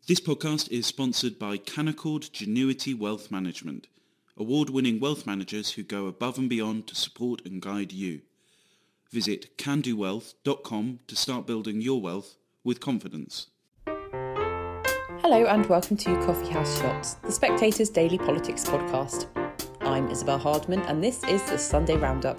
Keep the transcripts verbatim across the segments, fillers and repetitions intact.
This podcast is sponsored by Canaccord Genuity Wealth Management, award-winning wealth managers who go above and beyond to support and guide you. Visit can do wealth dot com to start building your wealth with confidence. Hello and welcome to Coffee House Shots, the Spectator's daily politics podcast. I'm Isabel Hardman and this is the Sunday Roundup.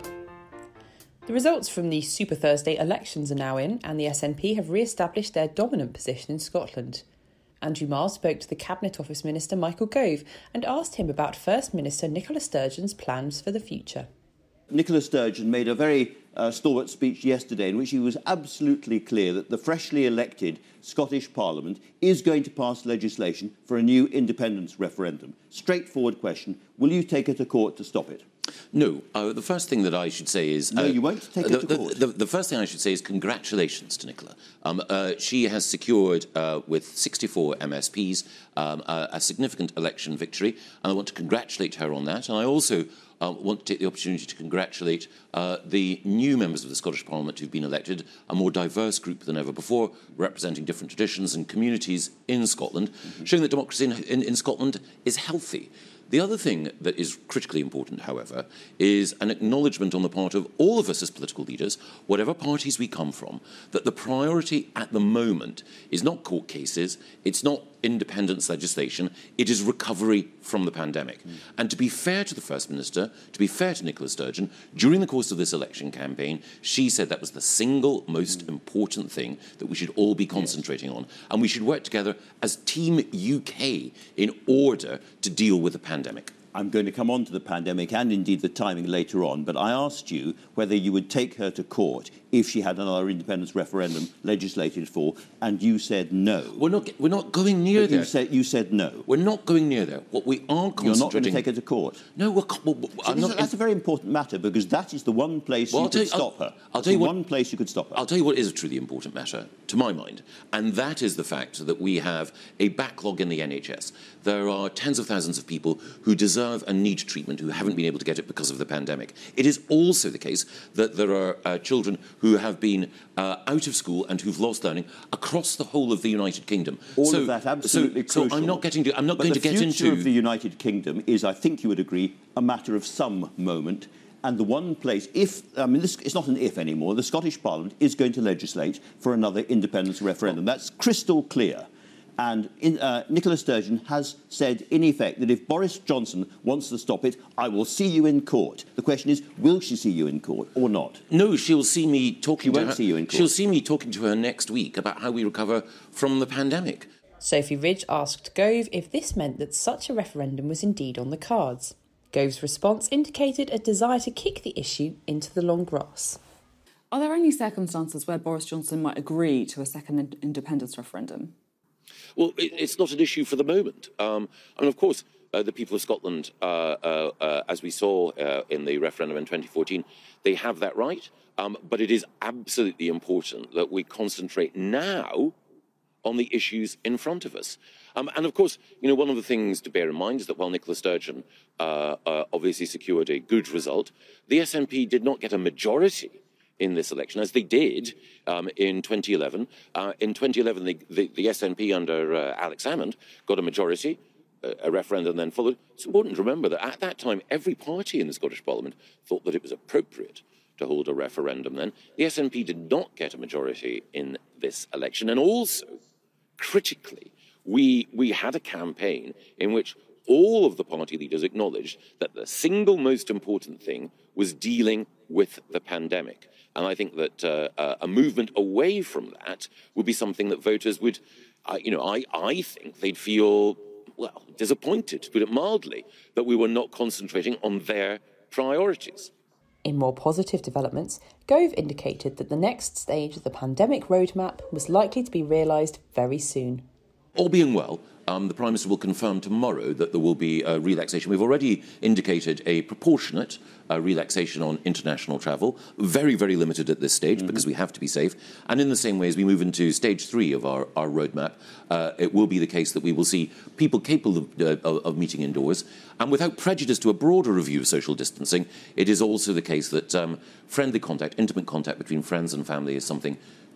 The results from the Super Thursday elections are now in and the S N P have re-established their dominant position in Scotland. Andrew Marr spoke to the Cabinet Office Minister Michael Gove and asked him about First Minister Nicola Sturgeon's plans for the future. Nicola Sturgeon made a very uh, stalwart speech yesterday in which he was absolutely clear that the freshly elected Scottish Parliament is going to pass legislation for a new independence referendum. Straightforward question, will you take her to court to stop it? No. Uh, the first thing that I should say is... No, uh, you won't take the, her to the, court. The, the, the first thing I should say is congratulations to Nicola. Um, uh, she has secured, uh, with sixty-four M S Ps, um, a, a significant election victory, and I want to congratulate her on that. And I also uh, want to take the opportunity to congratulate uh, the new members of the Scottish Parliament who've been elected, a more diverse group than ever before, representing different traditions and communities in Scotland, mm-hmm. showing that democracy in, in, in Scotland is healthy. The other thing that is critically important, however, is an acknowledgement on the part of all of us as political leaders, whatever parties we come from, that the priority at the moment is not court cases, it's not independence legislation, it is recovery from the pandemic. Mm. And to be fair to the First Minister, to be fair to Nicola Sturgeon, during the course of this election campaign, she said that was the single most mm. important thing that we should all be concentrating yes. on. And we should work together as Team U K in order to deal with the pandemic. I'm going to come on to the pandemic and indeed the timing later on, but I asked you whether you would take her to court if she had another independence referendum legislated for, and you said no. We're not, we're not going near but there. You said, you said no. We're not going near there. What we are concentrating... You're not going to take her to court? No, we're... we're so I'm not, that's a very important matter, because that is the one place well, you I'll could you, stop I'll, her. I'll tell you what, one place you could stop her. I'll tell you what is a truly important matter, to my mind, and that is the fact that we have a backlog in the N H S. There are tens of thousands of people who deserve and need treatment who haven't been able to get it because of the pandemic. It is also the case that there are uh, children who have been uh, out of school and who've lost learning across the whole of the United Kingdom. All so, of that absolutely so, crucial. So I'm not getting to. I'm not but going to get into. the future of the United Kingdom is, I think you would agree, a matter of some moment. And the one place, if, I mean, this, it's not an if anymore, the Scottish Parliament is going to legislate for another independence referendum. That's crystal clear. And in, uh, Nicola Sturgeon has said, in effect, that if Boris Johnson wants to stop it, I will see you in court. The question is, will she see you in court or not? No, she'll see me talking she to won't her. See you in court. She'll see me talking to her next week about how we recover from the pandemic. Sophie Ridge asked Gove if this meant that such a referendum was indeed on the cards. Gove's response indicated a desire to kick the issue into the long grass. Are there any circumstances where Boris Johnson might agree to a second independence referendum? Well, it, it's not an issue for the moment. Um, I mean, of course, uh, the people of Scotland, uh, uh, uh, as we saw uh, in the referendum in twenty fourteen, they have that right. Um, but it is absolutely important that we concentrate now on the issues in front of us. Um, and, of course, you know, one of the things to bear in mind is that while Nicola Sturgeon uh, uh, obviously secured a good result, the S N P did not get a majority in this election, as they did um, in twenty eleven. Uh, in twenty eleven, the, the, the S N P under uh, Alex Salmond got a majority, uh, a referendum then followed. It's important to remember that at that time, every party in the Scottish Parliament thought that it was appropriate to hold a referendum then. The S N P did not get a majority in this election. And also, critically, we, we had a campaign in which all of the party leaders acknowledged that the single most important thing was dealing with the pandemic. And I think that uh, uh, a movement away from that would be something that voters would, uh, you know, I, I think they'd feel, well, disappointed, to put it mildly, that we were not concentrating on their priorities. In more positive developments, Gove indicated that the next stage of the pandemic roadmap was likely to be realised very soon. All being well, um, the Prime Minister will confirm tomorrow that there will be a relaxation. We've already indicated a proportionate uh, relaxation on international travel, very, very limited at this stage mm-hmm. because we have to be safe. And in the same way as we move into stage three of our, our roadmap, uh, it will be the case that we will see people capable of, uh, of meeting indoors. And without prejudice to a broader review of social distancing, it is also the case that um, friendly contact, intimate contact between friends and family is something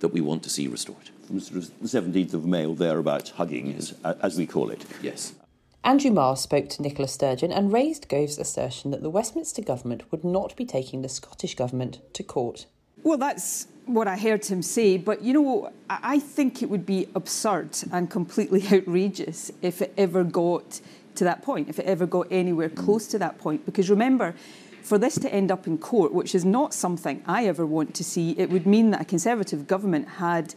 that we want to see restored. From the seventeenth of May or thereabouts, hugging, as, as we call it. Yes. Andrew Marr spoke to Nicola Sturgeon and raised Gove's assertion that the Westminster government would not be taking the Scottish government to court. Well, that's what I heard him say, but, you know, I think it would be absurd and completely outrageous if it ever got to that point, if it ever got anywhere close to that point. Because remember, for this to end up in court, which is not something I ever want to see, it would mean that a Conservative government had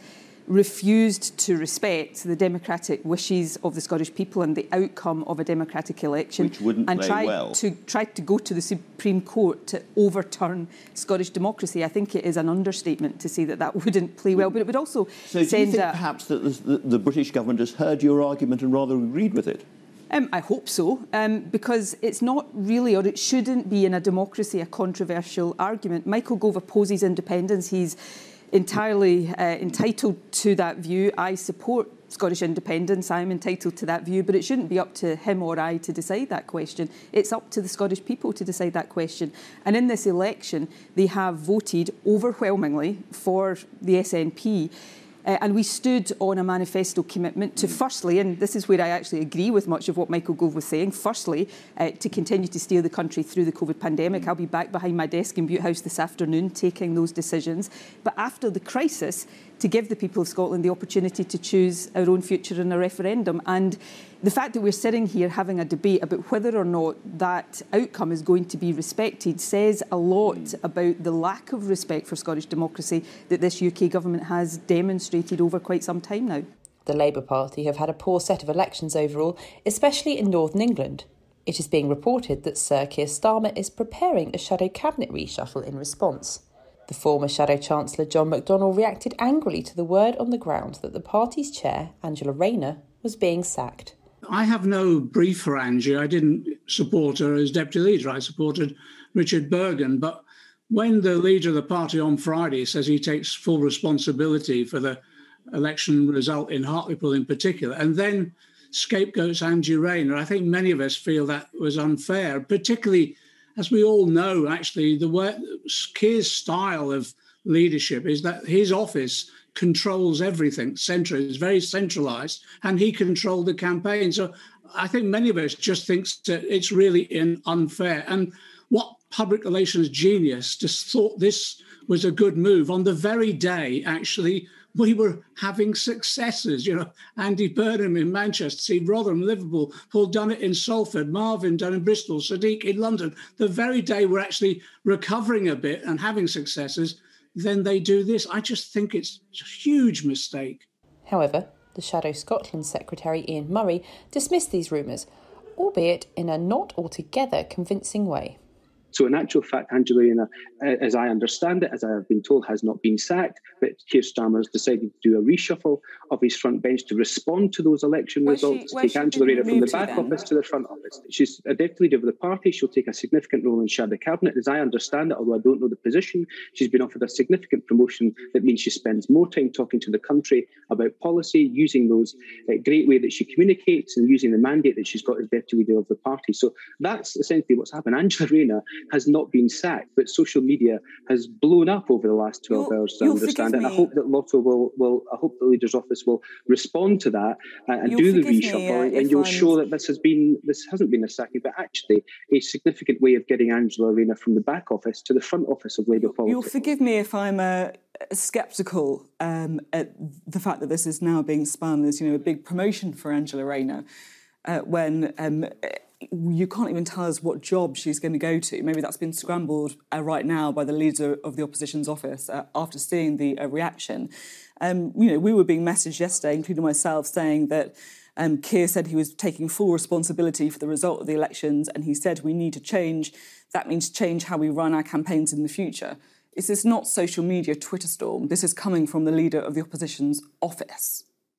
refused to respect the democratic wishes of the Scottish people and the outcome of a democratic election, which wouldn't and play tried well. to tried to go to the Supreme Court to overturn Scottish democracy. I think it is an understatement to say that that wouldn't play well, but it would also so send do you think a, perhaps that the, the, the British government has heard your argument and rather agreed with it? Um, I hope so, um, because it's not really, or it shouldn't be in a democracy, a controversial argument. Michael Gove opposes independence. He's entirely uh, entitled to that view. I support Scottish independence. I'm entitled to that view, but it shouldn't be up to him or I to decide that question. It's up to the Scottish people to decide that question. And in this election, they have voted overwhelmingly for the S N P. Uh, and we stood on a manifesto commitment to firstly, and this is where I actually agree with much of what Michael Gove was saying, firstly, uh, to continue to steer the country through the COVID pandemic. I'll be back behind my desk in Bute House this afternoon taking those decisions. But after the crisis, to give the people of Scotland the opportunity to choose our own future in a referendum. And the fact that we're sitting here having a debate about whether or not that outcome is going to be respected says a lot mm. about the lack of respect for Scottish democracy that this U K government has demonstrated over quite some time now. The Labour Party have had a poor set of elections overall, especially in Northern England. It is being reported that Sir Keir Starmer is preparing a shadow cabinet reshuffle in response. The former Shadow Chancellor John McDonnell reacted angrily to the word on the ground that the party's chair, Angela Rayner, was being sacked. I have no brief for Angie. I didn't support her as deputy leader. I supported Richard Bergen. But when the leader of the party on Friday says he takes full responsibility for the election result in Hartlepool in particular, and then scapegoats Angie Rayner, I think many of us feel that was unfair, particularly as we all know, actually, the way Keir's style of leadership is that his office controls everything. Central is very centralised, and he controlled the campaign. So I think many of us just think that it's really unfair. And what public relations genius just thought this was a good move on the very day, actually, we were having successes. You know, Andy Burnham in Manchester, Steve Rotherham, Liverpool, Paul Dunnett in Salford, Marvin done in Bristol, Sadiq in London. The very day we're actually recovering a bit and having successes, then they do this. I just think it's a huge mistake. However, the Shadow Scotland Secretary Ian Murray dismissed these rumours, albeit in a not altogether convincing way. So in actual fact, Angela Rayner, as I understand it, as I have been told, has not been sacked, but Keir Starmer has decided to do a reshuffle of his front bench to respond to those election where's results, she, to take Angela Rayner from the back then? office to the front office. She's a deputy leader of the party. She'll take a significant role in shadow cabinet. As I understand it, although I don't know the position, she's been offered a significant promotion that means she spends more time talking to the country about policy, using those uh, great way that she communicates and using the mandate that she's got as deputy leader of the party. So that's essentially what's happened. Angela Rayner has not been sacked, but social media has blown up over the last twelve you'll, hours to understand it. And I hope that Lotto will, will, I hope the leader's office will respond to that and, and do the reshuffle, me, uh, and you'll I'm... show that this has been, this hasn't been a sacking, but actually a significant way of getting Angela Rayner from the back office to the front office of Labour politics. You'll forgive me if I'm uh, sceptical um, at the fact that this is now being spun as, you know, a big promotion for Angela Rayner, uh, when um, you can't even tell us what job she's going to go to. Maybe that's been scrambled uh, right now by the leader of the opposition's office uh, after seeing the uh, reaction. Um, you know, we were being messaged yesterday, including myself, saying that um, Keir said he was taking full responsibility for the result of the elections, and he said we need to change. That means change how we run our campaigns in the future. This is not social media Twitter storm. This is coming from the leader of the opposition's office.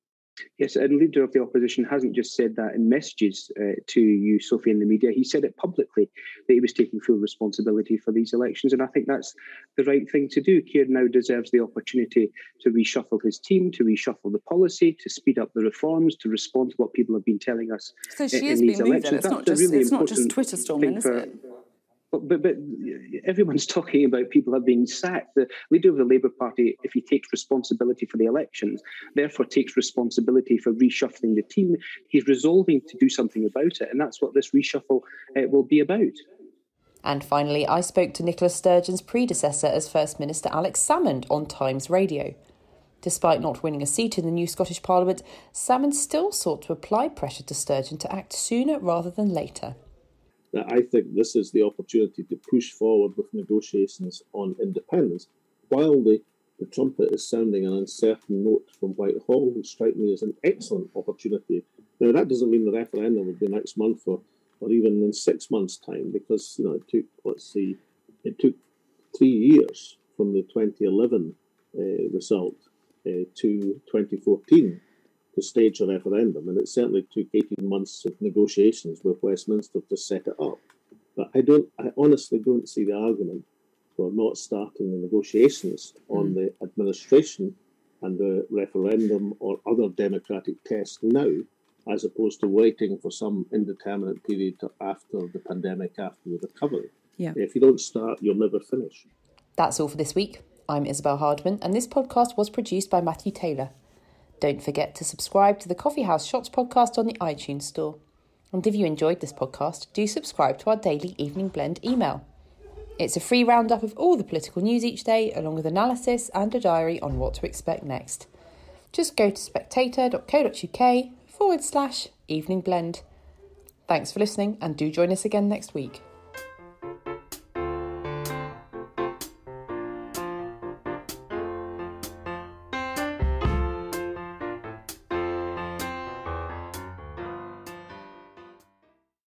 Yes, and the leader of the opposition hasn't just said that in messages uh, to you, Sophie, in the media. He said it publicly that he was taking full responsibility for these elections, and I think that's the right thing to do. Keir now deserves the opportunity to reshuffle his team, to reshuffle the policy, to speed up the reforms, to respond to what people have been telling us so she in, is in these being moved elections. It's, not just, really it's not just Twitter storming, is for, it? But, but, but everyone's talking about people have been sacked. The leader of the Labour Party, if he takes responsibility for the elections, therefore takes responsibility for reshuffling the team, he's resolving to do something about it. And that's what this reshuffle uh, will be about. And finally, I spoke to Nicola Sturgeon's predecessor as First Minister, Alex Salmond, on Times Radio. Despite not winning a seat in the new Scottish Parliament, Salmond still sought to apply pressure to Sturgeon to act sooner rather than later. I think this is the opportunity to push forward with negotiations on independence. While the, the trumpet is sounding an uncertain note from Whitehall, which strike me as an excellent opportunity. Now, that doesn't mean the referendum will be next month or, or even in six months' time, because, you know, it took, let's see, it took three years from the twenty eleven uh, result uh, to twenty fourteen to stage a referendum, and it certainly took eighteen months of negotiations with Westminster to set it up. But I don't, I honestly don't see the argument for not starting the negotiations on mm. the administration and the referendum or other democratic tests now, as opposed to waiting for some indeterminate period to after the pandemic, after the recovery. Yeah. If you don't start, you'll never finish. That's all for this week. I'm Isabel Hardman, and this podcast was produced by Matthew Taylor. Don't forget to subscribe to the Coffee House Shots podcast on the iTunes store. And if you enjoyed this podcast, do subscribe to our daily Evening Blend email. It's a free roundup of all the political news each day, along with analysis and a diary on what to expect next. Just go to spectator.co.uk forward slash Evening Blend. Thanks for listening, and do join us again next week.